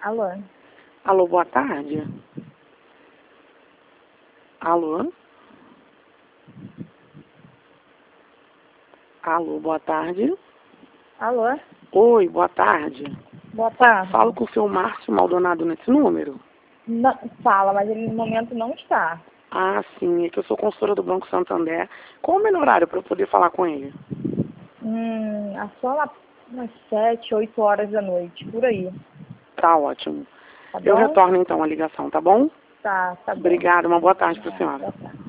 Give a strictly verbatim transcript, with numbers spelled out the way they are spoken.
Alô? Alô, boa tarde. Alô? Alô, boa tarde. Alô? Oi, boa tarde. Boa tarde. Falo com o seu Márcio Maldonado nesse número? Não, fala, mas ele no momento não está. Ah, sim, é que eu sou consultora do Banco Santander. Qual o melhor horário para eu poder falar com ele? Hum, é só lá umas sete, oito horas da noite, por aí. Tá ótimo. Tá Eu bom? retorno então a ligação, tá bom? Tá, tá bom. Obrigada, uma boa tarde para a Tá, senhora. boa tarde.